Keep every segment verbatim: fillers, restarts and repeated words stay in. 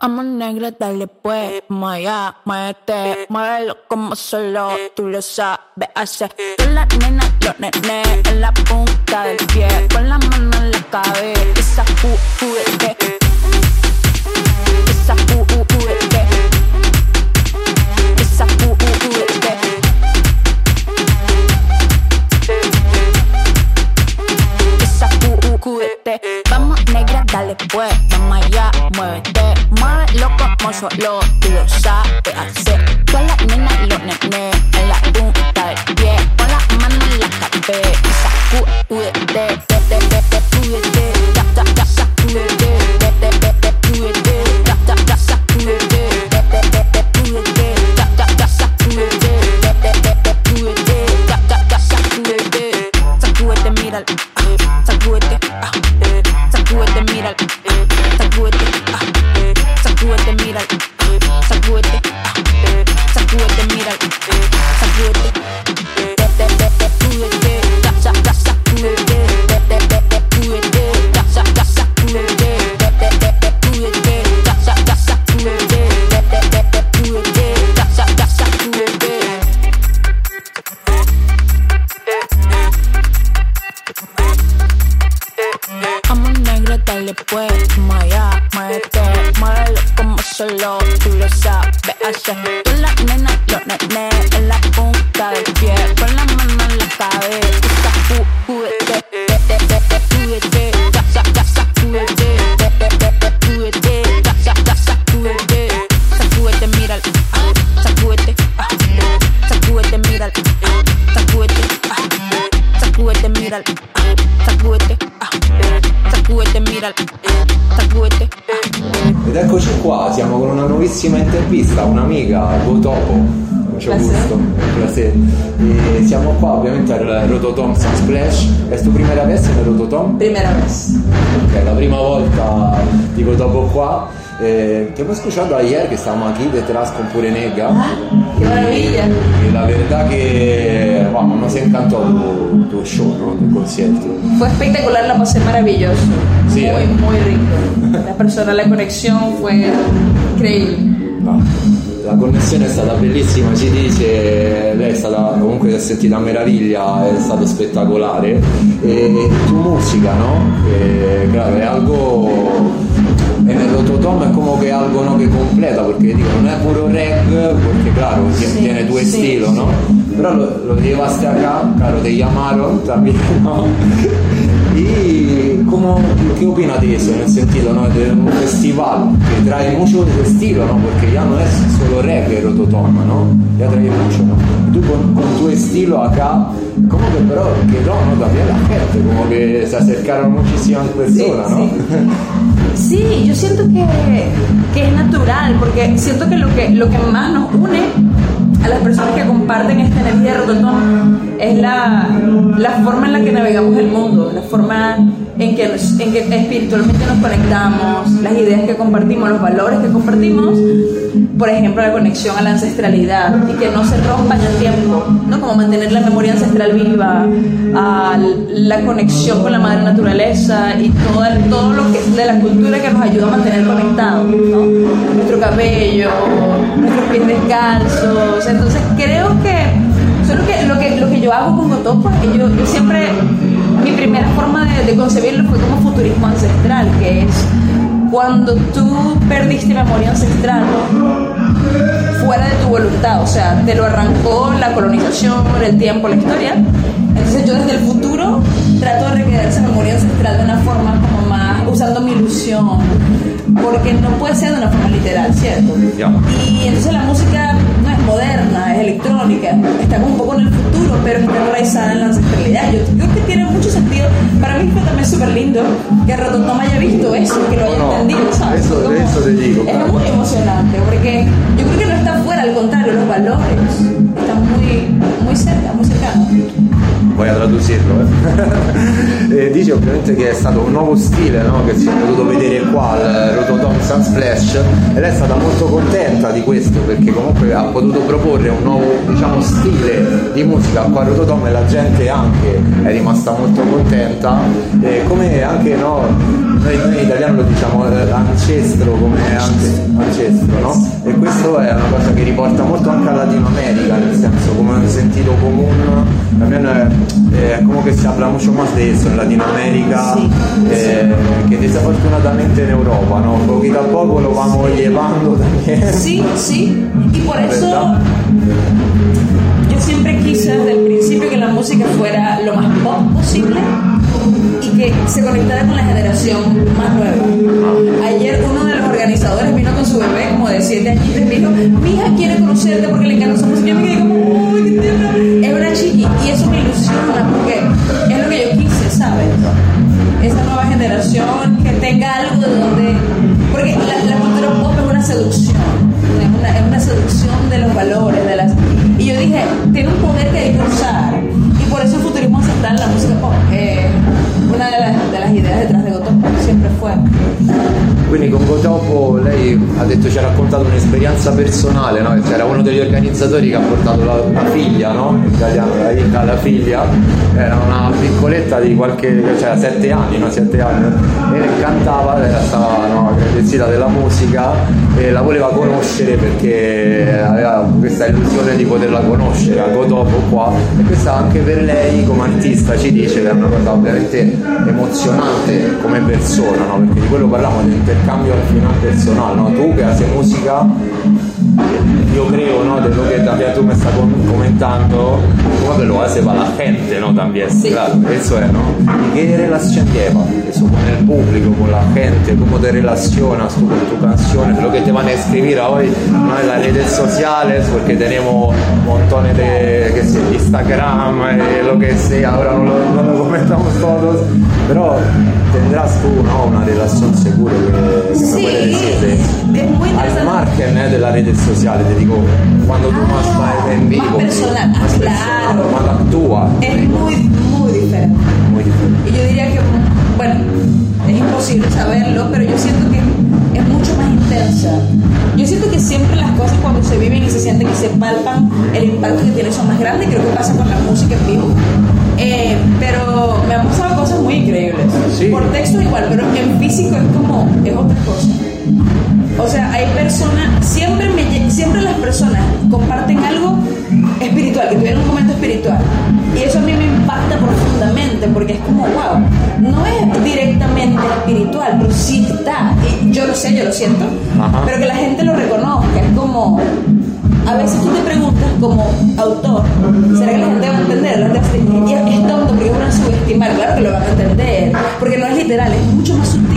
Amor negra, dale pues, maya, muévete, muévelo como solo tú lo sabes hacer. Con las nenas, los nenes en la punta del pie, con la mano en la cabeza, juguete, esa juguete, esa juguete, esa juguete. Vamos negra, dale pues, vamos allá, muévete, muévelo como solo tú lo sabes hacer. Con las nenas y los nenes en la punta del pie, con la mano en la cabeza, juguete, juguete, ya, ya, ya, ya, juguete, juguete, ya, ya, ya, ya, juguete, juguete, ya, ya, ya, ya, juguete, juguete, ya, ya, ya, ya, juguete. Sacúdete, míralo, sacúdete, sacúdete, míralo, sacúdete, sacúdete, míralo, sacúdete, sacúdete, míralo, sacúdete, sacúdete, ya, ya, ya, sacúdete, sacúdete, ya, ya, ya, sacúdete, sacúdete, ya, ya, ya, sacúdete, sacúdete, ya, ya, ya, sacúdete. Amor negro, dale pues, maya, muévete, muévelo como solo tú lo sabes hacer. Con las nenas, los nenes en la punta del pie, con la mano en la cabeza, juguete, juguete, ya, ya, ya, sacúdete, juguete, ya, ya, ya, sacúdete, sacúdete, míralo, sacúdete, sacúdete, míralo, sacúdete, sacúdete, míralo, sacúdete, sacúdete, míralo, sacúdete. Ed eccoci qua, siamo con una nuovissima intervista, un'amica, Gotopo. Mucho gusto, un placer. Y siamo qua ovviamente al Rototom Sunsplash. ¿Es tu primera vez en el Rototom? Primera vez. Ok, la prima volta di Gotopo qua. Eh, te hemos escuchado ayer que estábamos aquí detrás con Pure Nega. Ah, ¡qué maravilla! Y la verdad que vamos, nos encantó tu, tu show, ¿no? Tu concierto. Fue espectacular, la pasé maravilloso. Sí, muy, eh. muy rico. La persona, la conexión fue increíble. No. La connessione è stata bellissima, ci dice, lei è stata, comunque si è sentita a meraviglia, è stato spettacolare. E tu musica, ¿no? E, claro, è algo, en el Rototom es como que algo, ¿no?, que completa, porque digo, no es puro reggae, porque claro, Sí, tiene tu sí, estilo, sí. ¿no? Pero lo, lo llevaste acá, claro, te llamaron también, ¿no? Y ¿cómo, qué opinas de eso? En el sentido, ¿no?, de un festival que trae mucho de tu estilo, ¿no? Porque ya no es solo reggae Rototom, ¿no? Ya trae mucho, ¿no? Tú con, con tu estilo acá, como que pero quedó, ¿no?, también la gente, como que se acercaron muchísimas personas, Sí, ¿no? sí. Sí, yo siento que, que es natural, porque siento que lo que, lo que más nos une a las personas que comparten esta energía de Rototom es la, la forma en la que navegamos el mundo, la forma en que, nos, en que espiritualmente nos conectamos, las ideas que compartimos, los valores que compartimos, por ejemplo, la conexión a la ancestralidad y que no se rompa en el tiempo, ¿no? Como mantener la memoria ancestral viva, a la conexión con la madre naturaleza y todo, todo lo que es de la cultura que nos ayuda a mantener conectados, ¿no? Nuestro cabello, nuestros pies descalzos. Entonces creo que solo que lo que, lo que yo hago con Gotopo es que yo, yo siempre, mi primera forma de, de concebirlo fue como futurismo ancestral, que es cuando tú perdiste memoria ancestral fuera de tu voluntad, o sea, te lo arrancó la colonización, el tiempo, la historia. Entonces yo desde el futuro trato de recrear esa memoria ancestral de una forma como más, usando mi ilusión, porque no puede ser de una forma literal, ¿cierto? Yeah. Y entonces la música no es moderna, es electrónica, está como un poco en el futuro, pero está enraizada en la ancestralidad. Yo creo que tiene mucho sentido. Para mí fue también súper lindo que Rototom haya visto eso, que lo haya No, no, entendido, ¿sabes? eso- Como- eso te digo, es claro. muy emocionante, porque yo creo que no está fuera, al contrario, los valores están muy, muy cerca, muy cercanos. Poi a tradurlo, eh. E dice ovviamente che è stato un nuovo stile, no? Che si è potuto vedere qua al Rototom Sunsplash, e lei è stata molto contenta di questo perché comunque ha potuto proporre un nuovo, diciamo, stile di musica qua a Rototom, e la gente anche è rimasta molto contenta, e come anche, no, noi, noi italiani lo diciamo, ancestro, come anche questo è una cosa che riporta molto anche a Latino America, nel senso, come un sentido común, también eh, como que se habla mucho más de eso en Latinoamérica, sí, eh, sí. Que desafortunadamente en Europa, ¿no? Poquito a poco lo vamos llevando también. Sí, sí, y por eso yo siempre quise desde el principio que la música fuera lo más pop posible y que se conectara con la generación más nueva. Ayer uno de los organizadores vino con su bebé como de siete años y me dijo, mi hija quiere conocerte porque le encanta su música. Yo me quedé como, uy, qué tierna. Es una chiqui y eso me ilusiona porque es lo que yo quise, ¿sabes? Esa nueva generación que tenga algo de donde... Porque la, la cultura pop es una seducción, es una, es una seducción de los valores, de las... Y yo dije, tiene un poder que hay que usar y por eso el futurismo ancestral en la música pop. Eh, una de las, de las ideas detrás de Gotopo siempre fue. Quindi con Gotopo lei ha detto, ci ha raccontato un'esperienza personale, no? C'era uno degli organizzatori che ha portato la, la figlia, no? Italiana, la Inca, la figlia, era una piccoletta di qualche, cioè sette anni, no? Sette anni, e lei cantava, era stava, no, agradecida della musica e la voleva conoscere perché aveva questa illusione di poterla conoscere a Gotopo qua, e questa anche per lei come artista ci dice che è una cosa ovviamente emozionante come persona, no? Perché di quello parliamo, dell'intercambio al final personal, ¿no? Tú que haces música, yo creo, ¿no? De lo que también tú me estás comentando, como que lo hace para la gente, ¿no? También, sí. Claro, eso es, ¿no? ¿Y qué relación lleva eso con el público, con la gente? ¿Cómo te relacionas tú con tu canción? Lo que te van a escribir hoy, ¿no? En las redes sociales, porque tenemos montones de, qué sé, Instagram, eh, lo que sea, ahora no lo, no lo comentamos todos, pero tendrás tú, ¿no? Una relación seguro que, que sí, me puede decir es muy al margen eh, de las redes sociales, te digo, cuando tú ah, más vas en vivo, más personal, más ah, personal, claro, más actúa, es muy, muy diferente. muy diferente. Y yo diría que, bueno, es imposible saberlo, pero yo siento que es mucho más intensa. Yo siento que siempre las cosas cuando se viven y se sienten y se palpan, el impacto que tienen son más grandes. Creo que pasa con la música en vivo. Eh, pero me han pasado cosas muy increíbles. Sí. Por texto igual, pero en físico es como, es otra cosa. O sea, hay personas, siempre, me, siempre las personas comparten algo espiritual, que tuvieron un momento espiritual. Y eso a mí me impacta profundamente, porque es como, wow, no es directamente espiritual, pero sí está. Y yo lo sé, yo lo siento, ajá, pero que la gente lo reconozca, es como... A veces tú te preguntas como autor, ¿será que la gente va a entender? La gente va a decir, es tonto porque es una subestimar. Claro que lo van a entender, porque no es literal, es mucho más sutil.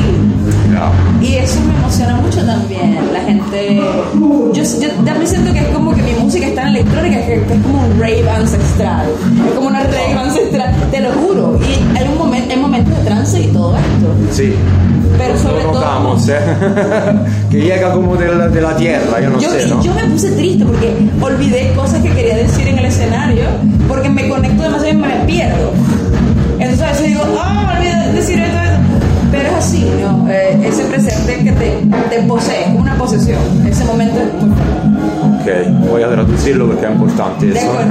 No. Y eso me emociona mucho también. La gente, yo, yo también siento que es como que mi música es tan electrónica que, que es como un rave ancestral, es como una rave ancestral, te lo juro. Y hay un momento, hay momentos de trance y todo esto. Sí. Pero sobre lo notamos, todo, ¿eh? Que llega como de la, de la tierra, yo no yo, sé, ¿no? Yo me puse triste porque olvidé cosas que quería decir en el escenario, porque me conecto demasiado y me pierdo. Entonces a veces digo, ah, oh, olvidé decir esto, esto. Pero es así, ¿no? Eh, ese presente que te, te posee, una posesión. Ese momento es muy fuerte. Ok, voy a traducirlo perché è importante.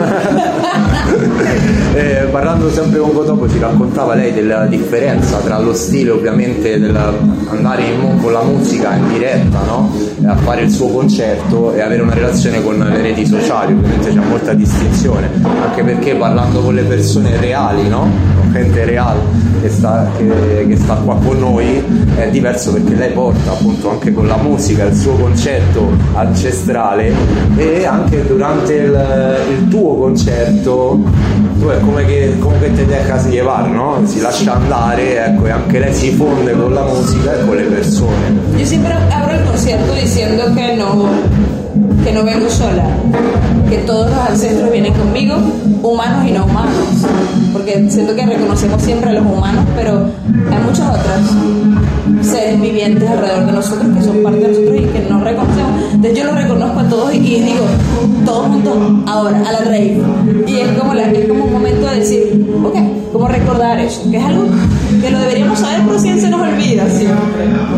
eh, parlando sempre con Gotopo ci raccontava lei della differenza tra lo stile ovviamente dell'andare in, con la musica in diretta, no? A fare il suo concerto e avere una relazione con le reti sociali. Ovviamente c'è molta distinzione, anche perché parlando con le persone reali, no? Con gente reale che sta, che, che sta qua con noi è diverso, perché lei porta appunto anche con la musica il suo concetto ancestrale, e anche durante il, il tuo concerto tu è come che, come che te dejas llevar, no? Si lascia andare, ecco, e anche lei si fonde con la musica e con le persone. Yo siempre abro el concierto diciendo que no, que no vengo sola, que todos los ancestros vienen conmigo, humanos y no humanos, porque siento que reconocemos siempre a los humanos, pero hay muchas otras seres vivientes alrededor de nosotros que son parte de nosotros y que no reconocemos. Entonces yo los reconozco a todos y, y digo, todos juntos ahora, a la rave. Y es como, la, es como un momento de decir, ok, como recordar eso, que es algo que lo deberíamos saber, pero siempre se nos olvida siempre.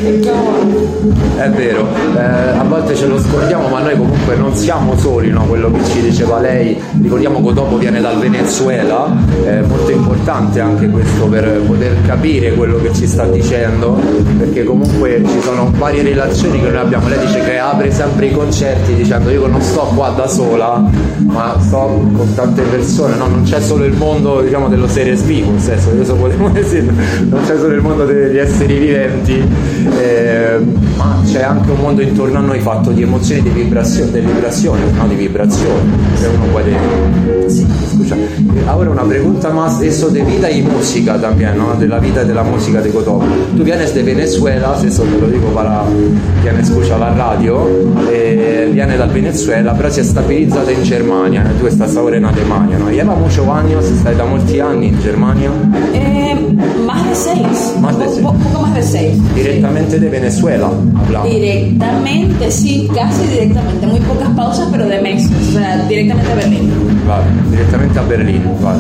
È vero, eh, a volte ce lo scordiamo, ma noi comunque non siamo soli, no? Quello che ci diceva lei, ricordiamo che dopo viene dal Venezuela, è molto importante anche questo per poter capire quello che ci sta dicendo, perché comunque ci sono varie relazioni che noi abbiamo. Lei dice che apre sempre i concerti dicendo io non sto qua da sola, ma sto con tante persone, no? Non c'è solo il mondo, diciamo, dello series B, nel senso, adesso volevo dire, non c'è solo il mondo degli esseri viventi, eh, ma c'è anche un mondo intorno a noi fatto di emozioni, di vibrazioni, di vibrazioni, no? Di vibrazioni, se uno puede... Sí, escucha. Ahora una pregunta más, eso de vida y música también, ¿no? De la vida y de la música de Cotopo. Tú vienes de Venezuela, eso te lo digo para quien escucha la radio, eh, viene dal Venezuela, pero si è stabilizzata in Germania, tu estás ahora en Alemania, ¿no? Lleva muchos años, estás da molti anni in Germania. Eh, más de seis. Más de seis. Un poco más de seis. Directamente de Venezuela, hablamos. Directamente, sí, casi directamente. Muy pocas pausas, pero de meses. O sea, directamente a Berlín. Vale, directamente a Berlín, vale.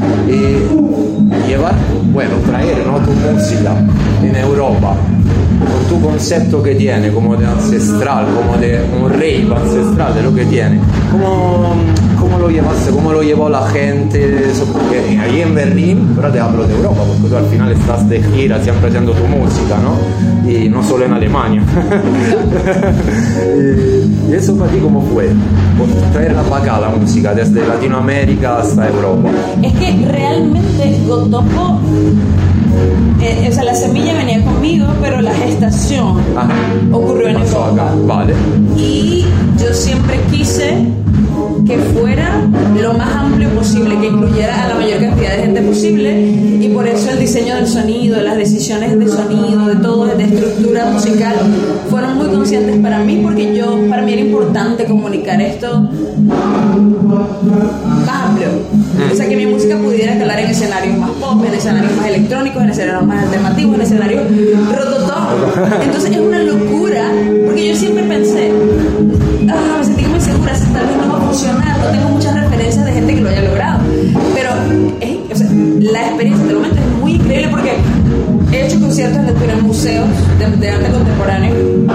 Y llevar, bueno, traer, ¿no? Tu música en Europa, con tu concepto que tiene, como de ancestral, como de un rey ancestral, de lo que tiene. ¿Cómo, cómo lo llevaste? ¿Cómo lo llevó la gente? Eso, porque ahí en Berlín, pero te hablo de Europa, porque tú al final estás de gira siempre haciendo tu música, ¿no? Y no solo en Alemania. y, y eso para ti, ¿cómo fue? Traerla para acá la música, desde Latinoamérica hasta Europa. Es que realmente Cotopo, eh, o sea, la semilla venía conmigo, pero la gestación Ajá. ocurrió en Pasó Europa. acá. Vale. Y yo siempre quise que fuera lo más amplio posible, que incluyera a la mayor cantidad de gente posible, y por eso el diseño del sonido, las decisiones de sonido, de todo, de estructura musical, fueron muy conscientes para mí, porque yo, para mí era importante comunicar esto más amplio. O sea, que mi música pudiera calar en escenarios más pop, en escenarios más electrónicos, en escenarios más alternativos, en escenarios rototom. Entonces es una locura, porque yo siempre pensé, ah, me sentí como insegura, tal vez no va a funcionar, no tengo muchas referencias de gente que lo haya logrado. Pero es, o sea, la experiencia, te lo momento, es muy increíble, porque he hecho conciertos en, en museos de, de arte contemporáneo,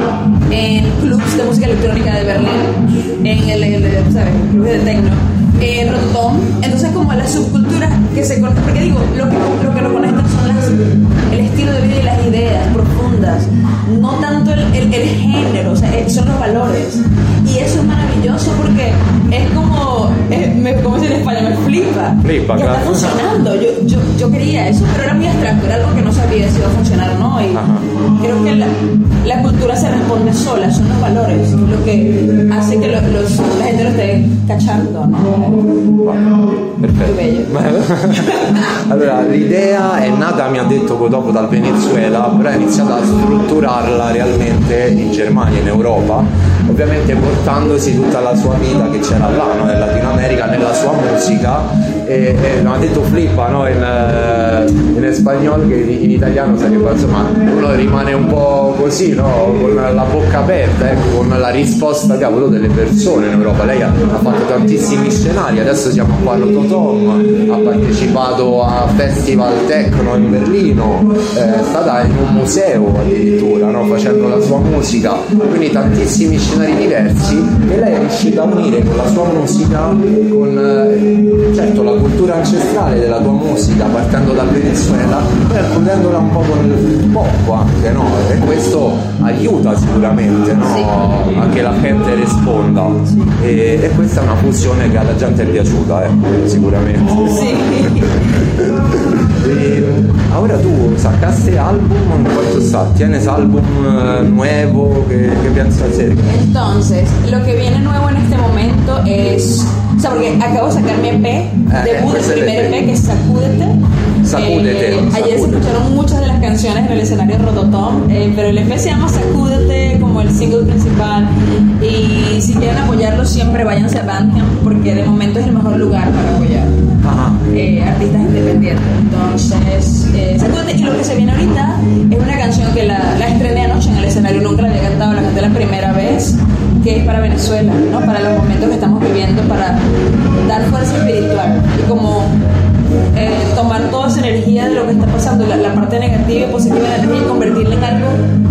en clubs de música electrónica de Berlín, en el, el, el ¿sabes? Clubes de techno, en Rotterdam. Entonces, como las subculturas que se conectan, porque digo, lo que, lo que lo conectan son las, el estilo de vida y las ideas profundas, no tanto el, el, el género, o sea, son los valores. Y eso es maravilloso, porque es como, es, me, como dicen en España, me flipa. Flipa, que claro. está funcionando. Yo, yo, yo quería eso, pero era muy abstracto, era algo que no sabía si iba a funcionar o no. Y Ajá. creo que la, la cultura se responde sola, son los valores lo que hace que lo, los, la gente lo esté cachando, ¿no? Perfetto. Che bello. Allora, l'idea è nata, mi ha detto dopo, dal Venezuela, però ha iniziato a strutturarla realmente in Germania, in Europa, ovviamente portandosi tutta la sua vita che c'era là, no? Nel Latino America, nella sua musica, e, e no, ha detto flippa, no? in, in spagnolo, che in, in italiano sarebbe, insomma, uno rimane un po' così, no? Con la bocca aperta, ecco, con la risposta, cavolo, delle persone in Europa. Lei ha, ha fatto tantissimi scenari, adesso siamo qua a Rototom, ha partecipato a festival techno in Berlino, eh, è stata in un museo addirittura, no? Facendo la sua musica, quindi tantissimi scenari diversi, e lei è riuscita a unire con la sua musica, con eh, certo la cultura ancestrale della tua musica, partendo dal Venezuela, poi accodendola un po' con il pop anche, no? E questo aiuta sicuramente, no? Sì. A che la gente risponda, Sì. e, e questa è una fusione che alla gente è piaciuta, ecco, sicuramente. Sí. Y ahora tú sacaste álbum, ¿cuánto está? ¿Tienes álbum uh, nuevo? ¿Qué, qué piensas hacer? Entonces, lo que viene nuevo en este momento es, o sea, porque acabo de sacar mi E P, Ah, debut es del el primer E P. E P, que es Sacúdete. Sacúdete, Eh, ayer se Sacúdete. escucharon muchas de las canciones en el escenario Rototom, eh, pero el E P se llama Sacúdete, como el single principal. Y si quieren apoyarlo, siempre váyanse a Bandcamp, porque de momento es el mejor lugar para apoyar Ajá. eh, artistas independientes. Entonces, eh, Sacúdete. Y lo que se viene ahorita es una canción que la, la estrené anoche en el escenario, nunca la había cantado, la canté la primera vez, que es para Venezuela, ¿no? Para los momentos que estamos viviendo, para dar fuerza espiritual y como eh, tomar toda esa energía de lo que está pasando, la, la parte negativa y positiva de la energía, y convertirla en algo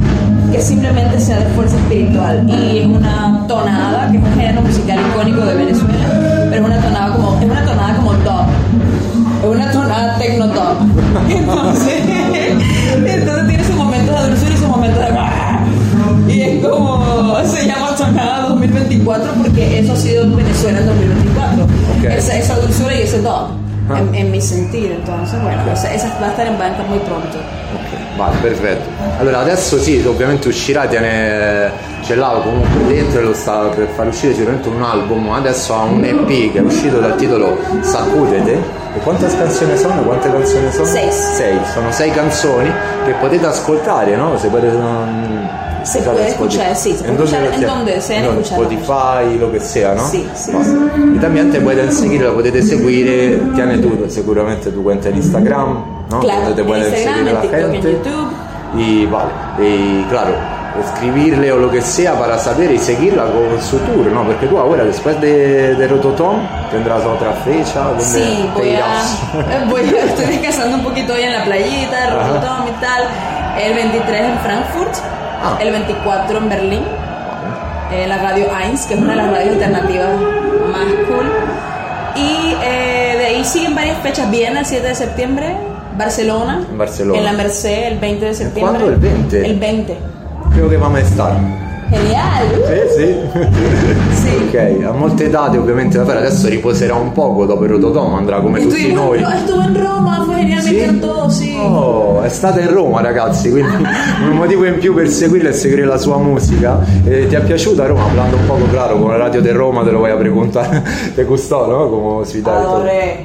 que simplemente sea de fuerza espiritual. Y es una tonada, que es un género musical icónico de Venezuela, pero es una tonada como, es una tonada como top. Es una tonada techno top. Entonces, entonces tiene sus momentos de dulzura y sus momentos de... Y es como... Se llama tonada dos mil veinticuatro porque eso ha sido en Venezuela en dos mil veinticuatro. Okay. Esa, esa dulzura y ese top. Ah. En, en mi sentir. Entonces, bueno, okay. esa, esa va a estar en banca muy pronto. Ok, vale, perfetto. Allora adesso sì, ovviamente uscirà, tiene... ce l'ha comunque dentro e lo sta per far uscire sicuramente un album. Adesso ha un E P che è uscito dal titolo Sacudete. E quante canzoni sono? Quante canzoni sono? Sei. Sei, sono sei canzoni che potete ascoltare, ¿no? Se potete, um, se puede escuchar, sí, se puede escuchar en donde sea, en Spotify, lo que sea, ¿no? Sí, sí, sí. Y también te pueden seguir, lo potete seguire, tiene tu, seguramente tu cuenta en Instagram, ¿no? Claro, donde te pueden Instagram, seguir en la TikTok, gente. en YouTube. Y vale, y claro, escribirle o lo que sea para saber y seguirla con su tour, ¿no? Porque tú ahora, después de, de Rototom, tendrás otra fecha. ¿Dónde sí, voy a, voy a, estoy descansando un poquito hoy en la playita, Rototom y tal. El veintitrés en Frankfurt, ah. el veinticuatro en Berlín, en la radio Eins, que es una de las radios alternativas más cool. Y eh, de ahí siguen varias fechas. Viena el siete de septiembre, Barcelona, en Barcelona, en la Merced el veinte de septiembre. ¿Cuándo? ¿El veinte? El veinte. Creo che vamos a stare. Genial! Sì, sì. Sì. Ok, ha molte date ovviamente da fare, adesso riposerà un poco dopo il Rototom, andrà come Estuvo tutti noi. Estuvo in Roma, fu genial, sì? mi encantò, sì. Oh, è stata in Roma ragazzi, quindi un motivo in più per seguirla e seguire la sua musica. Eh, ¿Ti ha piaciuta Roma? Hablando un poco claro, con la radio de Roma te lo voy a preguntar, te gustó, ¿no? Como citar. Adoré,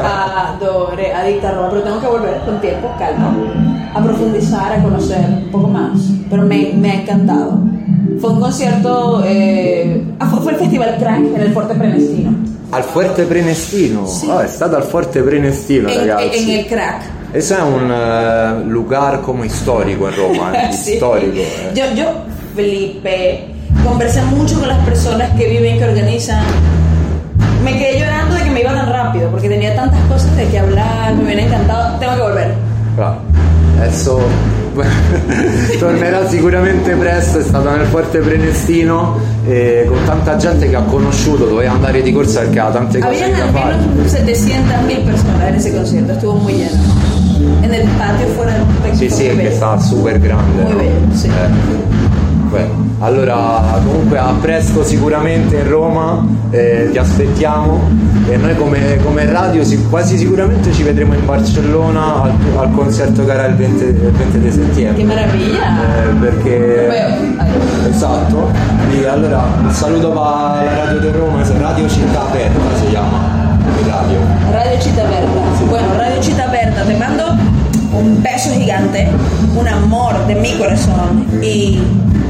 adoré, adicta a Roma, pero tengo que volver con tiempo, calma, a profundizar, a conocer un poco más, pero me, me ha encantado. Fue un concierto, eh, ah, fue, fue el Festival Crack en el Forte Prenestino. Al Fuerte Prenestino? Sì. Oh, è stato al Fuerte Prenestino, en, ragazzi. En el Crack. Ese è un uh, lugar como histórico en Roma, eh? Sí. Histórico. Eh. Yo, yo flipé, conversé mucho con las personas que viven, que organizan. Me quedé llorando de que me iba tan rápido, porque tenía tantas cosas de que hablar, me hubiera encantado, tengo que volver. Claro. Adesso tornerà sicuramente presto, è stato nel Forte Prenestino eh, con tanta gente che ha conosciuto, doveva andare di corsa perché ha tante cose Habían da al fare. menos setecientas mil personas en ese concierto, estuvo muy lleno. En el patio fuera del Tecno. Sì, sì, è che sta super grande. Muy no? bello, sì. Eh. Beh, allora comunque a presto sicuramente in Roma, eh, ti aspettiamo e noi come, come radio si, quasi sicuramente ci vedremo in Barcellona al, al concerto che era il venti, il venti di settembre. Che meraviglia! Eh, perché Beh, esatto, e allora un saluto per la radio di Roma, Radio Città Aperta si chiama il radio. Radio Città Aperta. Sí. Bueno, Radio Città Aperta, te mando un beso gigante, un amor de mi corazón y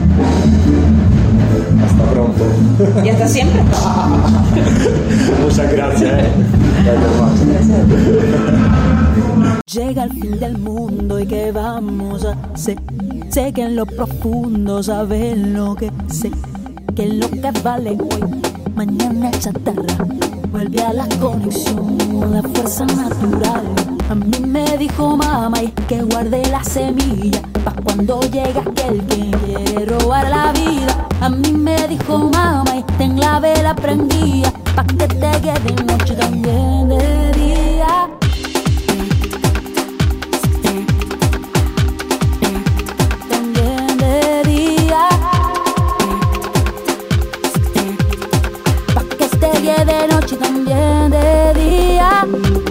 Hasta pronto. y hasta siempre. Muchas gracias, eh. Llega el fin del mundo y que vamos a hacer. Sé que en lo profundo sabes lo que sé. Que lo que vale hoy, mañana es chatarra. Vuelve a la conexión, la fuerza natural. A mí me dijo mamá y que guarde la semilla pa' cuando llega aquel que quiere robar la vida. A mí me dijo mamá y ten la vela prendida pa' que te quede noche también de día. También de día. Pa' que esté de noche también de día.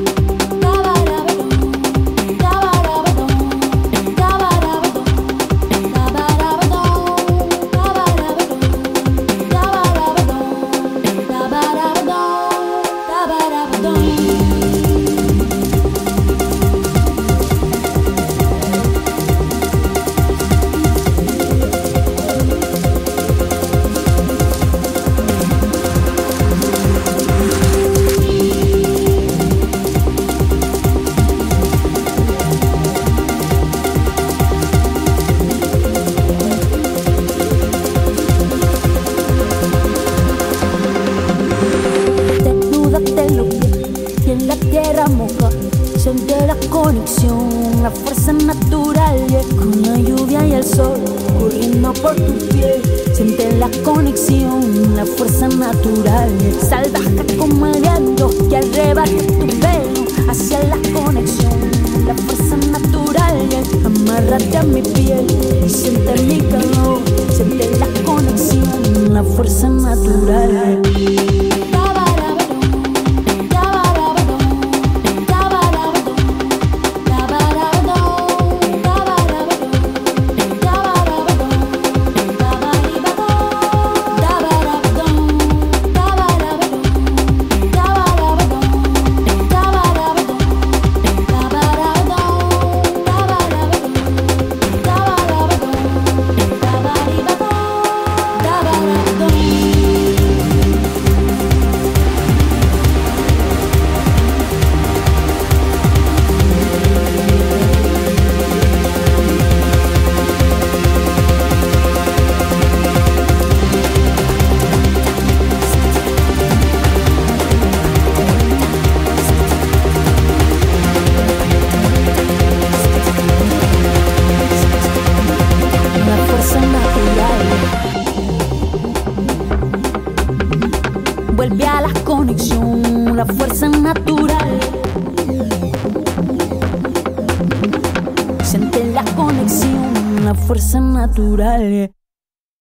La conexión, la fuerza natural, yeah. Con la lluvia y el sol corriendo corriendo por tu piel. Siente la conexión, la fuerza natural, salvaje como el viento que arrebata tu pelo. Hacia la conexión, la fuerza natural, amárrate a mi piel y siente mi calor. Siente la conexión, la fuerza natural. Vuelve a la conexión, la fuerza natural. Siente la conexión, la fuerza natural.